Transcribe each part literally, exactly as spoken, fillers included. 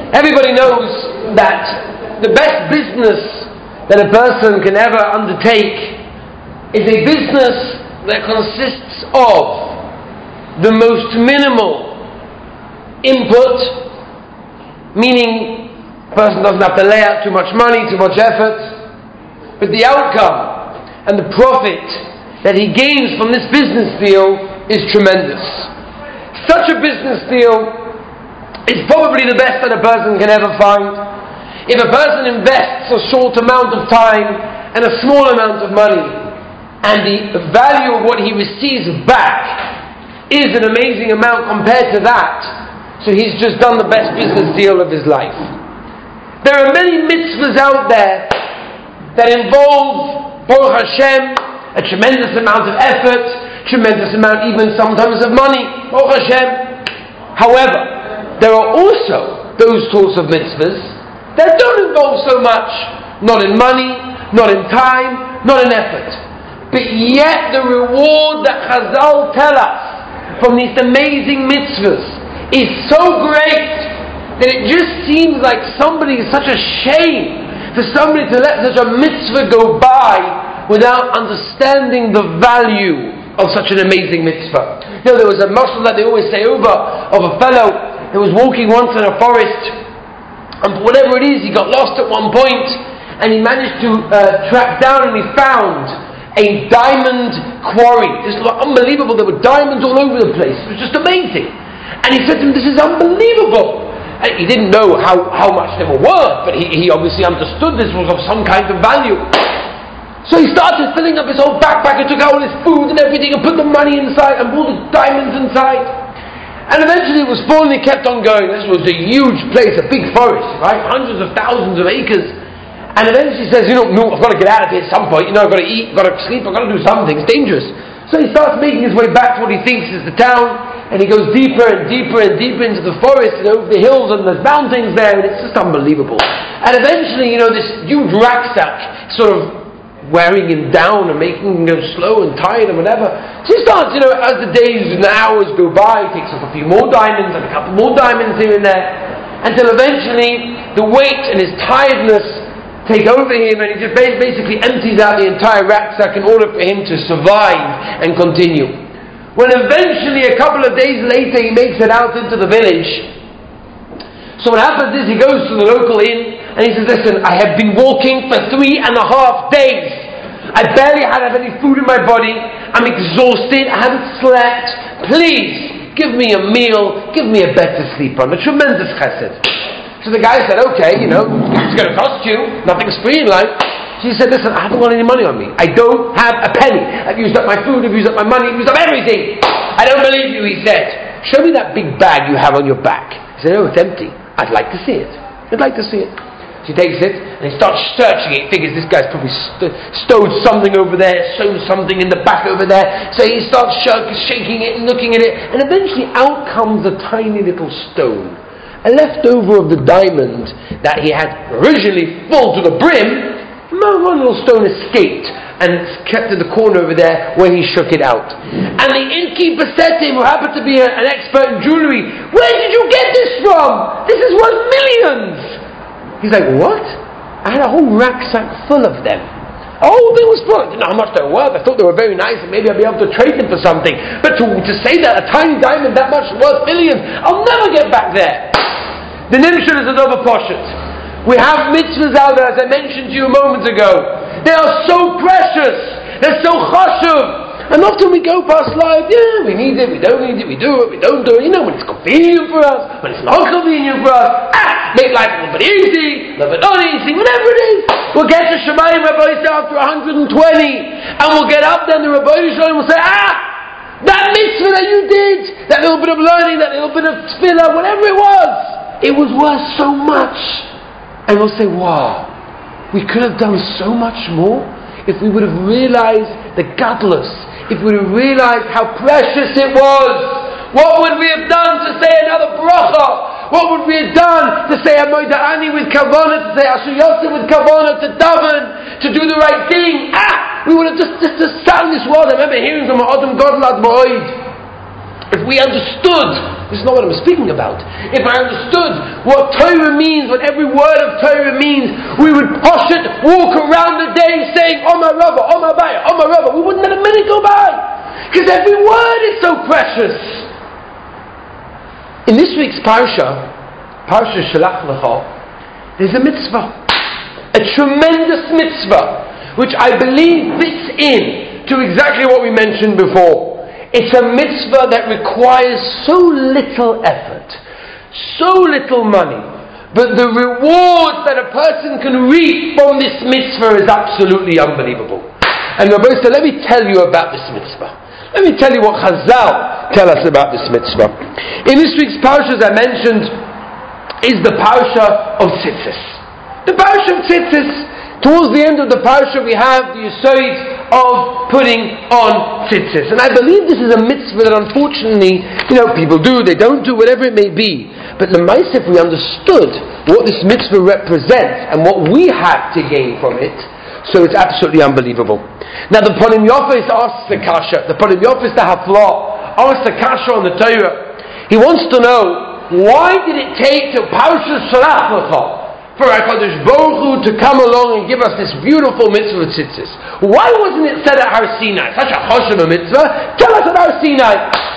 Everybody knows that the best business that a person can ever undertake is a business that consists of the most minimal input, meaning the person doesn't have to lay out too much money, too much effort, but the outcome and the profit that he gains from this business deal is tremendous. Such a business deal is probably the best that a person can ever find. If a person invests a short amount of time and a small amount of money, and the value of what he receives back is an amazing amount compared to that, so he's just done the best business deal of his life. There are many mitzvahs out there that involve, Baruch Hashem, a tremendous amount of effort, tremendous amount even sometimes of money, Baruch Hashem. However, there are also those sorts of mitzvahs that don't involve so much, not in money, not in time, not in effort. But yet the reward that Chazal tell us from these amazing mitzvahs is so great that it just seems like somebody is such a shame for somebody to let such a mitzvah go by without understanding the value of such an amazing mitzvah. You know, there was a mashal that they always say over of a fellow that was walking once in a forest, and for whatever it is, he got lost at one point, and he managed to uh, track down and he found a diamond quarry. This was unbelievable. There were diamonds all over the place. It was just amazing. And he said to him, "This is unbelievable." And he didn't know how, how much they were worth, but he, he obviously understood this was of some kind of value. So he started filling up his whole backpack and took out all his food and everything and put the money inside and all the diamonds inside. And eventually it was full and he kept on going. This was a huge place, a big forest, right? Hundreds of thousands of acres. And eventually he says, you know, no, I've got to get out of here at some point. You know, I've got to eat, I've got to sleep, I've got to do something. It's dangerous. So he starts making his way back to what he thinks is the town. And he goes deeper and deeper and deeper into the forest and over the hills, and there's mountains there, and it's just unbelievable. And eventually, you know, this huge rucksack sort of wearing him down and making him go slow and tired and whatever. So he starts, you know, as the days and the hours go by, he takes off a few more diamonds and a couple more diamonds here and there, until eventually the weight and his tiredness take over him, and he just basically empties out the entire rucksack in order for him to survive and continue. When eventually a couple of days later he makes it out into the village, so what happens is he goes to the local inn and he says, "Listen, I have been walking for three and a half days. I barely had any food in my body. I'm exhausted. I haven't slept. Please, give me a meal. Give me a bed to sleep on." A tremendous chesed. So the guy said, "Okay, you know, it's going to cost you. Nothing's free in life." She said, "Listen, I haven't got any money on me. I don't have a penny. I've used up my food, I've used up my money, I've used up everything. I don't believe you," he said. "Show me that big bag you have on your back." He said, "Oh, it's empty. I'd like to see it. I'd like to see it." She takes it and he starts searching it. He figures this guy's probably st- stowed something over there, sewn something in the back over there. So he starts sh- shaking it and looking at it, and eventually out comes a tiny little stone, a leftover of the diamond that he had originally full to the brim. One little stone escaped and it's kept in the corner over there where he shook it out. And the innkeeper said to him, who happened to be a, an expert in jewellery, "Where did you get this from? This is worth millions." He's like, "What? I had a whole rucksack full of them. A whole thing was full. I didn't know how much they were worth. I thought they were very nice and maybe I'd be able to trade them for something. But to, to say that a tiny diamond that much worth millions, I'll never get back there." The nimshul is another poshut. We have mitzvahs out there, as I mentioned to you a moment ago. They are so precious. They're so chashuv. And often we go past life, yeah, we need it, we don't need it, we do it, we don't do it. You know, when it's convenient for us, when it's not convenient for us, ah, make life a little bit easy, a little bit not easy, whatever it is. We'll get to Shemayim Rabbi Yisrael after one hundred twenty, and we'll get up there and the Rabbi Yisrael will say, "Ah, that mitzvah that you did, that little bit of learning, that little bit of tefillah, whatever it was, it was worth so much." And we'll say, "Wow, we could have done so much more if we would have realized the gadlus, if we would have realized how precious it was. What would we have done to say another bracha? What would we have done to say a moida'ani with kavanah, to say asher yosef with kavanah, to daven, to do the right thing? Ah, we would have just, just, just sat in this world." I remember hearing from Adam Godel Admoid If we understood, this is not what I'm speaking about, if I understood what Torah means, what every word of Torah means, we would push it, walk around the day saying, Oh my Rabba, Oh my Baya, Oh my Rabba. We wouldn't let a minute go by. Because every word is so precious. In this week's Parsha, Parsha Shalach Lecha, there's a mitzvah. A tremendous mitzvah, which I believe fits in to exactly what we mentioned before. It's a mitzvah that requires so little effort, so little money, but the reward that a person can reap from this mitzvah is absolutely unbelievable. And Rabbi said, let me tell you about this mitzvah. Let me tell you what Chazal tell us about this mitzvah. In this week's parsha, as I mentioned, is the parsha of Tzitzis. The parsha of Tzitzis. Towards the end of the parsha, we have the yesod of putting on tzitzis. And I believe this is a mitzvah that unfortunately, you know, people do, they don't do, whatever it may be. But the mice, if we understood what this mitzvah represents and what we have to gain from it, so it's absolutely unbelievable. Now the Ponim Yofis asks the kasha, the Ponim Yofis the Haflah, asks the kasha on the Torah. He wants to know, why did it take to Parsha Shalach Lecha for HaKadosh Baruch Hu to come along and give us this beautiful mitzvah of tzitzis? Why wasn't it said at Har Sinai? Such a choshev mitzvah. Tell us at Har Sinai.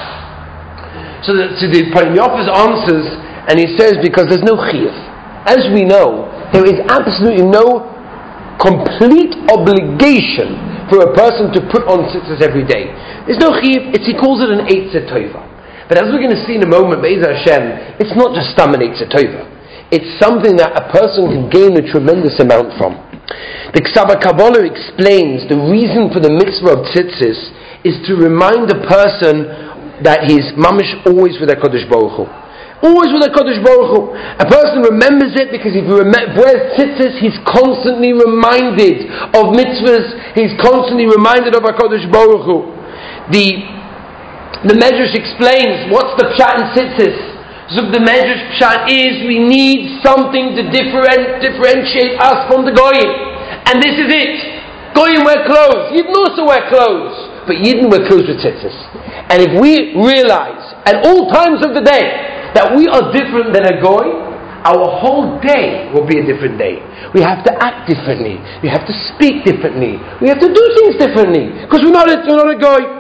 So the, so the Ponim Yofis answers, and he says, because there's no chiyuv. As we know, there is absolutely no complete obligation for a person to put on tzitzis every day. There's no chiyuv. It's, he calls it an eitzah tova. But as we're going to see in a moment, Be'ez Hashem, it's not just stam an eitzah tova. It's something that a person can gain a tremendous amount from. The Ksav Kabbalah explains the reason for the mitzvah of tzitzis is to remind a person that he's mamish always with HaKadosh Baruch Hu. Always with HaKadosh Baruch Hu. A person remembers it because if he rem- wears tzitzis, he's constantly reminded of mitzvahs, he's constantly reminded of HaKadosh Baruch Hu. The, the Medrash explains what's the pshat in tzitzis. So the Medrash pshat is we need something to different, differentiate us from the Goyim. And this is it. Goyim wear clothes. Yidden also wear clothes. But Yidden wear clothes with tzitzis. And if we realize at all times of the day that we are different than a Goy, our whole day will be a different day. We have to act differently. We have to speak differently. We have to do things differently. Because we're not a, we're not a Goy.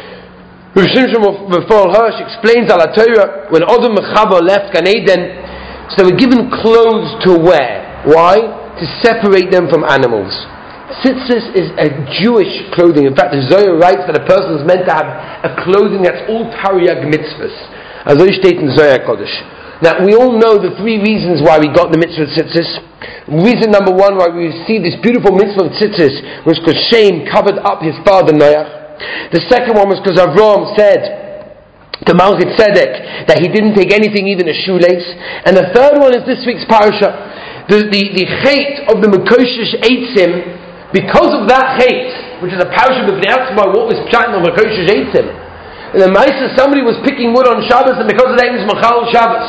Rav Shimshon Raphael Hirsch explains al Torah when Adam and Chava left Gan Eden, so they were given clothes to wear. Why? To separate them from animals. Tzitzis is a Jewish clothing. In fact, the Zohar writes that a person is meant to have a clothing that's all Tariag mitzvahs. As I state in Zohar Kodesh. Now, we all know the three reasons why we got the mitzvah of tzitzis. Reason number one why we received this beautiful mitzvah of tzitzis was because Shem covered up his father Noach. The second one was because Avraham said to Malchit Tzedek that he didn't take anything, even a shoelace. And the third one is this week's parasha. The, the, the chait of the Mekoshish Eitzim, because of that chait, which is a parasha b'fnei atzma, what was pshat in the Mekoshish Eitzim? In the Maisa, somebody was picking wood on Shabbos, and because of that he was Machal Shabbos.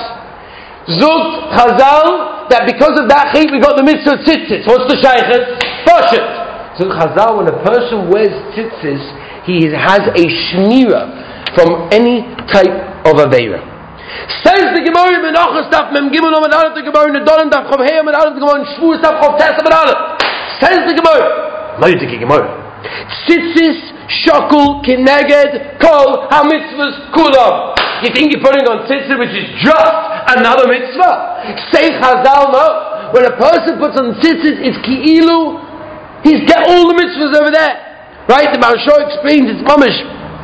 Zogt Chazal, that because of that chait we got the mitzvah of tzitzis. What's the shaychet? Poshet. So Chazal, when a person wears tzitzis, he has a shmira from any type of aveira. Says the Gemara in Menachos Daf Mem Gimel Amud Aleph, the Gemara in Nedarim Daf Chav Hey Amud Aleph, the Gemara in Shvuos Daf Chav Tes Amud Aleph. Says the Gemara, no, you take a Gemara. Tzitzis shakul kineged kol ha-mitzvahs kulam. You think you're putting on tzitzis, which is just another mitzvah? Say Chazal, no. When a person puts on tzitzis, it's ki'ilu, he's got all the mitzvahs over there. Right? The Maharsha explains it's mamish.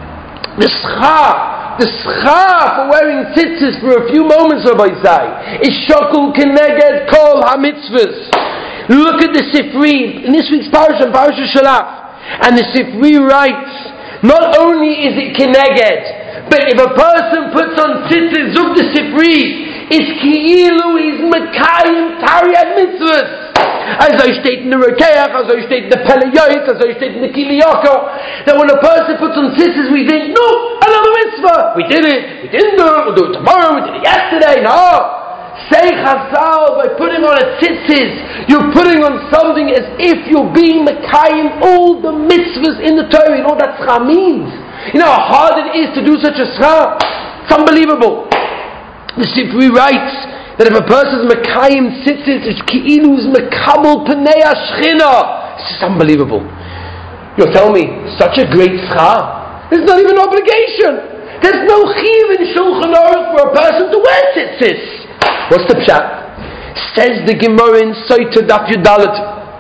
The schar, the schar for wearing tzitzis for a few moments, Rabbi Zai, is shakul keneged kol ha-mitzvahs. Look at the Sifri in this week's parasha, Parasha Shalach, and the Sifri writes, not only is it keneged, but if a person puts on tzitzis, zuk the Sifri, it's ki'ilu, he's mekayim tariad mitzvahs. As I state in the Rokeach, as I state in the Peleyot, as I state in the Kiliyaka, that when a person puts on tzitzis, we think, no, another mitzvah. We did it, we didn't do it, we'll do it tomorrow, we did it yesterday. No. Say Chazal, by putting on a tzitzis, you're putting on something as if you're being Mekayim all the mitzvahs in the Torah. You know what that schar means? You know how hard it is to do such a schar? It's unbelievable. The Sifri writes that if a person is Mekayim tzitzis, it's ki'ilu is Mekabel Pnei HaShechina. It's just unbelievable. You'll tell me, such a great schar. There's not even obligation. There's no chiyuv in Shulchan Aruch for a person to wear tzitzis. What's the pshat? Says the Gemara in Soita Daf Yudalet.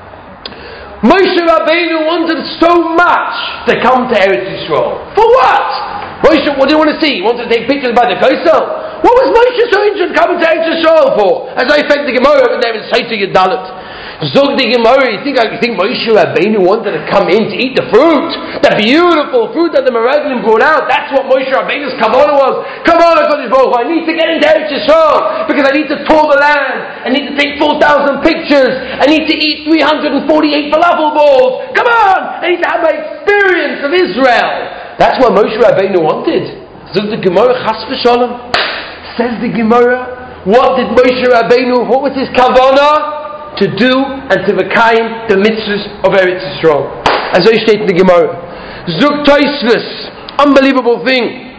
Moshe Rabbeinu wanted so much to come to Eretz Yisrael. For what? Moshe, what do you want to see? He wanted to take pictures by the Kosel. What was Moshe so interested in coming to Eretz Yisrael for? As I think the Gemara over there in Soita Yudalet. Zog the Gemara, you think, you think Moshe Rabbeinu wanted to come in to eat the fruit? The beautiful fruit that the Meraglim brought out. That's what Moshe Rabbeinu's kavanah was. Come on, HaKadosh Baruch Hu, I need to get into Eretz Yisrael because I need to tour the land. I need to take four thousand pictures. I need to eat three hundred forty-eight falafel balls. Come on! I need to have my experience of Israel. That's what Moshe Rabbeinu wanted. Zog the Gemara, Chas v'Shalom. Says the Gemara, what did Moshe Rabbeinu, what was his kavanah? To do and to v'kayim the mitzvahs of Eretz Yisrael. As I state in the Gemara. Zuk Tosfos, unbelievable thing.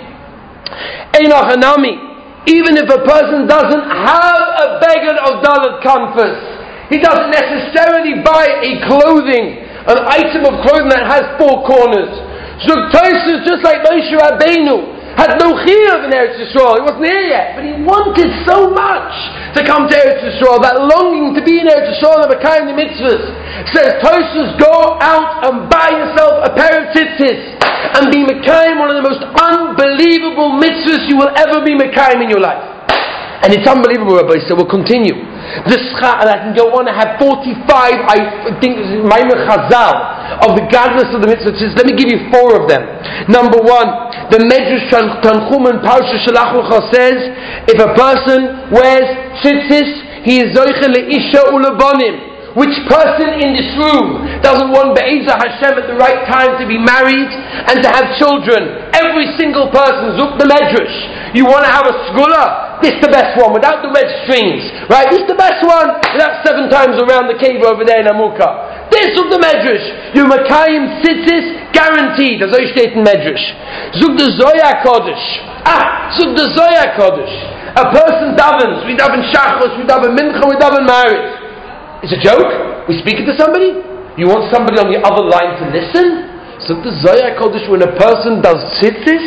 Einach Hanami, even if a person doesn't have a beggar of Dalet Kanfas, he doesn't necessarily buy a clothing, an item of clothing that has four corners. Zuk Tosfos, just like Moshe Rabbeinu, had no chiyuv in Eretz Yisrael. He wasn't here yet, but he wanted so much to come to Eretz Yisrael, that longing to be in Eretz Yisrael and Mekayim the mitzvahs. Says Tosfos, go out and buy yourself a pair of tzitzis and be Mekayim one of the most unbelievable mitzvahs you will ever be Mekayim in your life. And it's unbelievable, Rabbi. So we'll continue. The schar, and I can go on. I have forty-five, I think, Maimon Chazal of the godless of the mitzvah. Let me give you four of them. Number one, the Medrash Tanchum and Parsha Shalach Lecha says, if a person wears tzitzis, he is zoiche leisha ulebanim. Which person in this room doesn't want Be'ezah Hashem at the right time to be married and to have children? Every single person, Zuk the Medrash. You want to have a skula? This is the best one, without the red strings. Right? This is the best one, without seven times around the cave over there in Amukah. This Zuk the Medrash. You Makayim Tzitzis, guaranteed, as I state in Medrash. Zuk the Zoya Kodesh. Ah, Zuk the Zoya Kodesh. A person davens, we daven Shachos, we daven Mincha, we daven Maariv. It's a joke? We speaking to somebody? You want somebody on the other line to listen? So the Zoya Kodesh, when a person does tzitzis,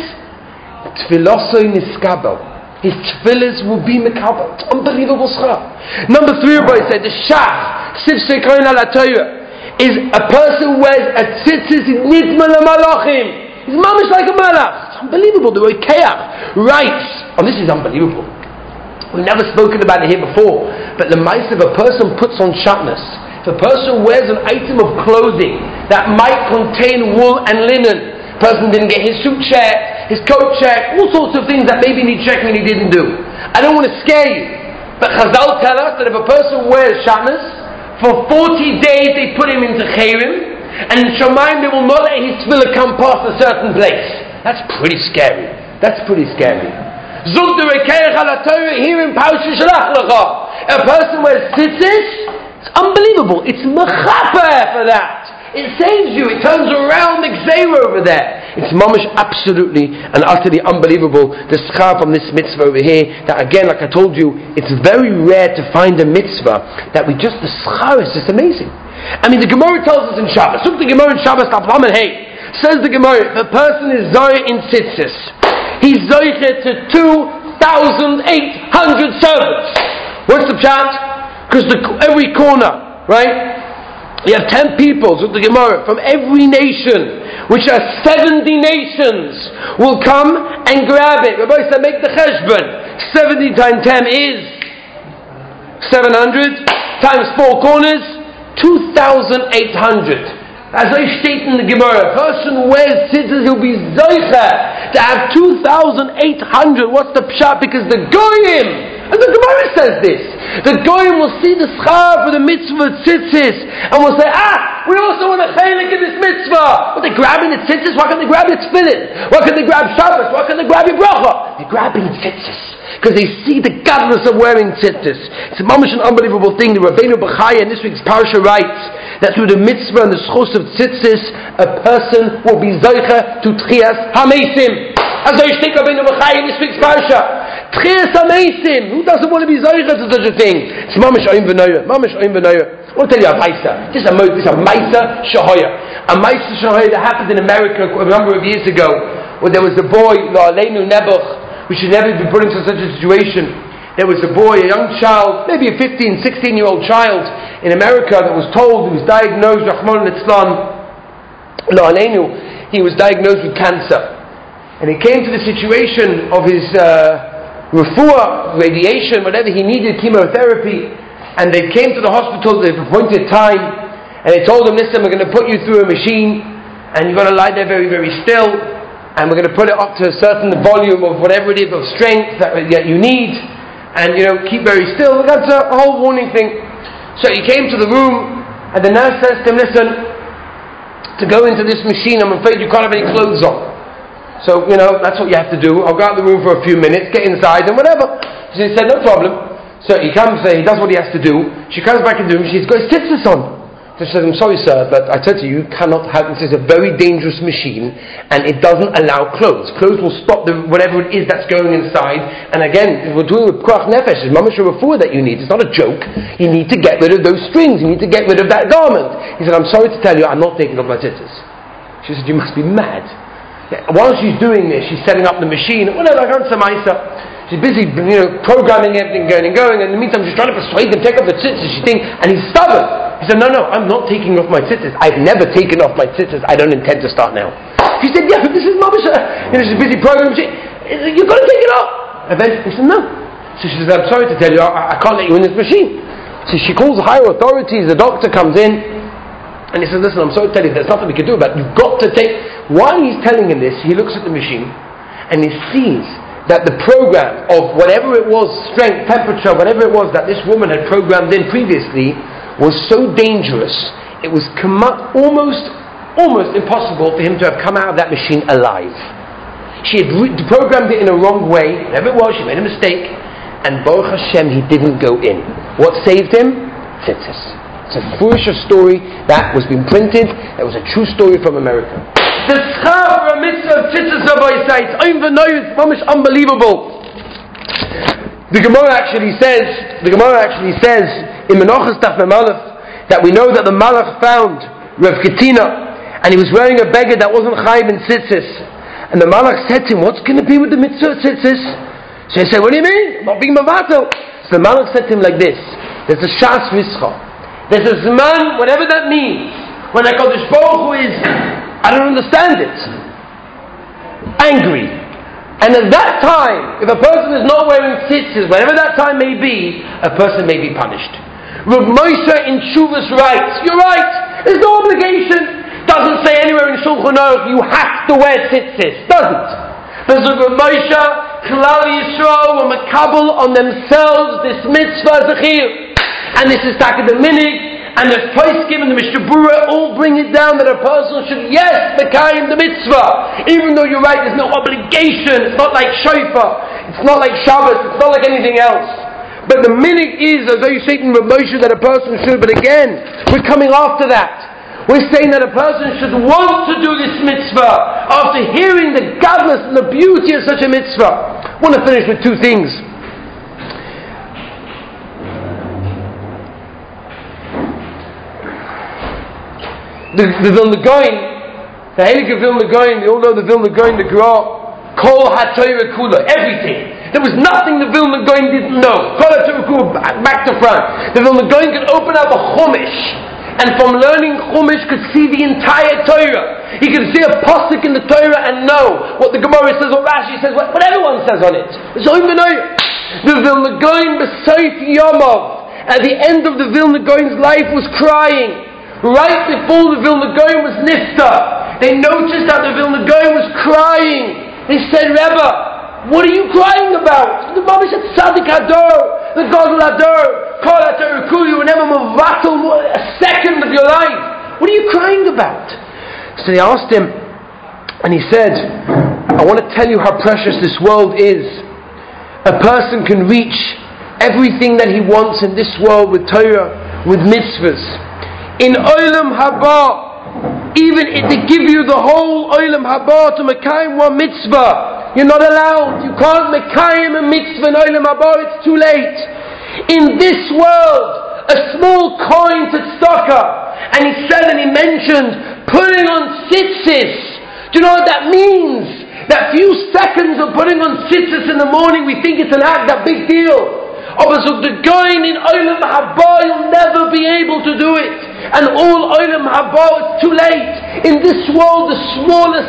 tfilosoi niskabel. His tefillas will be mekabel. It's unbelievable schar. Number three, everybody said, the shach, sif sekoin ala Torah, is a person who wears a tzitzis, nitma lemalachim. He's mamish like a malach. It's unbelievable. The way Keach writes, and this is unbelievable. We've never spoken about it here before, but the mice of a person puts on shatnez. If a person wears an item of clothing that might contain wool and linen, person didn't get his suit checked, his coat checked, all sorts of things that maybe need checking and he didn't do. I don't want to scare you, but Chazal tell us that if a person wears shatnez, for forty days they put him into chayrim, and in Shamayim they will not let his tefillah come past a certain place. That's pretty scary. That's pretty scary. Zug the Rekeach ala Torah here in Parsha Shalach Lecha. A person wears tzitzis, it's unbelievable. It's mechaper for that. It saves you. It turns around the gzeira over there. It's mamish absolutely and utterly unbelievable. The schar from this mitzvah over here. That again, like I told you, it's very rare to find a mitzvah that we just the schar is just amazing. I mean, the Gemara tells us in Shabbos. Look, the Gemara in Shabbos, hey, says the Gemara, if a person is zoy in tzitzis, he's zoichet to two thousand eight hundred servants. What's the pshat? Because every corner, right? You have ten people, so the Gemara, from every nation, which are seventy nations, will come and grab it. Rabbi said, make the cheshbon. seventy times ten is seven hundred, times four corners, two thousand eight hundred. As I state in the Gemara, a person who wears tzitzis, he'll be zoicha to have two thousand eight hundred. What's the pshat? Because the goyim, and the Gemara says this, the goyim will see the schar for the mitzvah tzitzis, and will say, ah, we also want a chaylik in this mitzvah. But they're grabbing the tzitzis. Why can't they grab the tefillin? Why can't they grab Shabbos? Why can't they grab your bracha? They're grabbing tzitzis because they see the godless of wearing tzitzis. It's a mamish an unbelievable thing. The Rabbeinu Bechaya in this week's parsha writes that through the mitzvah and the schus of tzitzis, a person will be zoicha to tchias hameisim. As I think of in the Bechai in this week's parsha, tchias hameisim. Who doesn't want to be zoicha to such a thing? It's mamish oim v'noya, mamish oim v'noya. I want to tell you a maisa. This is a this is a maisa shahoya. A maisa shahoya that happened in America a number of years ago, where there was a boy, La'aleinu Nebuch. We should never be put into such a situation. There was a boy, a young child, maybe a fifteen, sixteen year old child in America that was told, he was diagnosed, Rahman al-Islam, La'aleinu, he was diagnosed with cancer. And he came to the situation of his uh, refuah, radiation, whatever he needed, chemotherapy, and they came to the hospital at the appointed time, and they told him, listen, we're going to put you through a machine, and you're going to lie there very, very still, and we're going to put it up to a certain volume of whatever it is, of strength that, that you need, and you know, keep very still. That's a whole warning thing. So he came to the room, and the nurse says to him, listen, to go into this machine, I'm afraid you can't have any clothes on. So, you know, that's what you have to do. I'll go out the room for a few minutes, get inside, and whatever. So he said, no problem. So he comes, uh, he does what he has to do. She comes back into the room, she's got his tzitzis on. So she says, I'm sorry sir, but I said to you, you cannot have, this is a very dangerous machine, and it doesn't allow clothes. Clothes will stop the, whatever it is that's going inside. And again, we're doing with Koach Nefesh, it's mamash refuah that you need. It's not a joke. You need to get rid of those strings. You need to get rid of that garment. He said, I'm sorry to tell you, I'm not taking off my tzitzis. She said, you must be mad. Yeah, while she's doing this, she's setting up the machine, whatever, I can't say. She's busy, you know, programming everything, going and going, and in the meantime she's trying to persuade him to take off the tzitzis. She thinks, and he's stubborn. He said, no, no, I'm not taking off my tzitzis. I've never taken off my tzitzis. I don't intend to start now. She said, yeah, but this is mamash. You know, she's busy programming. She, you've got to take it off. And then he said, no. So she said, I'm sorry to tell you, I, I can't let you in this machine. So she calls the higher authorities. The doctor comes in, and he says, listen, I'm sorry to tell you, there's nothing we can do about it. You've got to take... While he's telling him this, he looks at the machine, and he sees that the program of whatever it was, strength, temperature, whatever it was that this woman had programmed in previously, was so dangerous, it was com- almost, almost impossible for him to have come out of that machine alive. She had re- programmed it in a wrong way, whatever it was, she made a mistake, and Baruch Hashem, he didn't go in. What saved him? Tzitzis. It's a foolish story that was being printed, that was a true story from America. The schar for a mitzvah of tzitzis, Rabbi say, it's unbelievable. The Gemara actually says, the Gemara actually says in Menachos Daf Mem Aleph that we know that the Malach found Rav Ketina, and he was wearing a beggar that wasn't chayiv in tzitzis, and the Malach said to him, "What's going to be with the mitzvah of tzitzis?" So he said, "What do you mean? I'm not being mavato." So the Malach said to him like this: "There's a shas vischa. There's a zman, whatever that means, when HaKadosh Baruch Hu is, I don't understand it, angry. And at that time, if a person is not wearing tzitzis, whatever that time may be, a person may be punished." Rav Moshe in Shuvas writes, you're right, there's no obligation. Doesn't say anywhere in Shulchan Aruch you have to wear tzitzis. Doesn't. But Rav Moshe, Klal Yisrael were makabel on themselves this mitzvah zechir. And this is taka the minig, and the Poskim and the Mishnah Berurah all bring it down that a person should, yes, mekayim the mitzvah. Even though you're right, there's no obligation. It's not like shofar. It's not like Shabbos. It's not like anything else. But the minig is, as though you say in Rav Moshe, that a person should. But again, we're coming after that. We're saying that a person should want to do this mitzvah after hearing the godless and the beauty of such a mitzvah. I want to finish with two things. The, the Vilna Gaon, the Heilige Vilna Gaon, you all know the Vilna Gaon, the Gra, Kol HaTorah Kula, everything. There was nothing the Vilna Gaon didn't know. Kol HaTorah Kula, back to front. The Vilna Gaon could open up a Chumash, and from learning Chumash could see the entire Torah. He could see a pasuk in the Torah and know what the Gemara says, what Rashi says, what, what everyone says on it. It's all even know. The Vilna Gaon, B'Seif Yomov, at the end of the Vilna Gaon's life, was crying. Right before the Vilna Gaon was nifta, they noticed that the Vilna Gaon was crying. They said, Rebbe, what are you crying about? The Mama said, Tzadik Hador, the Gadol Hador, Kol HaTorah Kula, you were never mavatal a second of your life. What are you crying about? So they asked him, and he said, I want to tell you how precious this world is. A person can reach everything that he wants in this world with Torah, with mitzvahs. in Olam Haba, even if they give you the whole Olam Haba to Mekayim one mitzvah, you're not allowed. You can't Mekayim a mitzvah in Olam Haba, it's too late. In this world, a small coin to tzedakah, and he said and he mentioned putting on tzitzis. Do you know what that means? That few seconds of putting on tzitzis in the morning, we think it's an act, a big deal. Oh, but so the going in Olam Haba, you'll never be able to do it. And all Olam Haba, it's too late. In this world, the smallest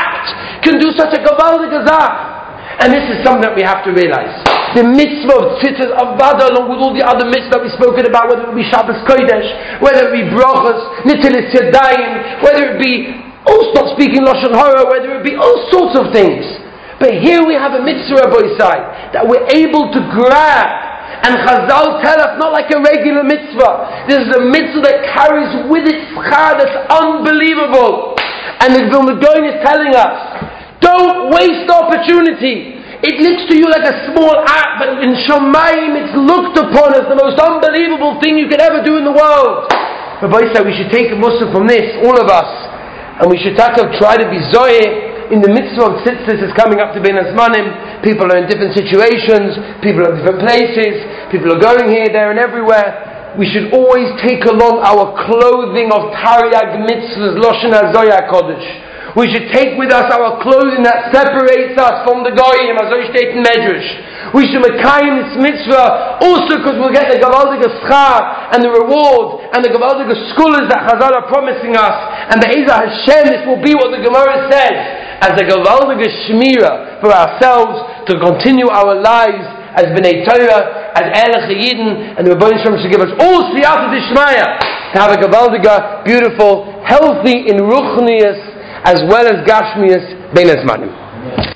act can do such a gavaldik azah. And this is something that we have to realize. The mitzvah of tzitzis avada, along with all the other mitzvahs that we've spoken about, whether it be Shabbos Kodesh, whether it be brachas, nitilis yadayim, whether it be, oh, stop speaking Lashon Hara, whether it be all sorts of things. But here we have a mitzvah, Rabbi Isai, that we're able to grab. And Chazal tell us, not like a regular mitzvah. This is a mitzvah that carries with it schar that's unbelievable. And the Vilna Gaon is telling us, don't waste the opportunity. It looks to you like a small act, but in Shamayim it's looked upon as the most unbelievable thing you could ever do in the world. Rabbi said we should take a mussar from this, all of us, and we should try to be zoyeh. In the mitzvah of tzitzis is coming up to Bein Hazmanim. People are in different situations, people are in different places, people are going here, there and everywhere. We should always take along our clothing of Taryag mitzvahs, Loshen HaZoyah Kodesh. We should take with us our clothing that separates us from the Goyim, as I state in Medrash. We should mekayim this mitzvah also because we'll get the gavaldik schar and the reward and the gavaldik skulas that Chazal are promising us. And Be'ezah Hashem, this will be what the Gemara says, as a gavaldik shmira for ourselves to continue our lives as B'nai Torah, as Erech Yidden, and the Rebbeinu Shalom should give us all siyata d'shmaya to have a gavaldik, beautiful, healthy in ruchnius as well as gashmius Bein Hazmanim.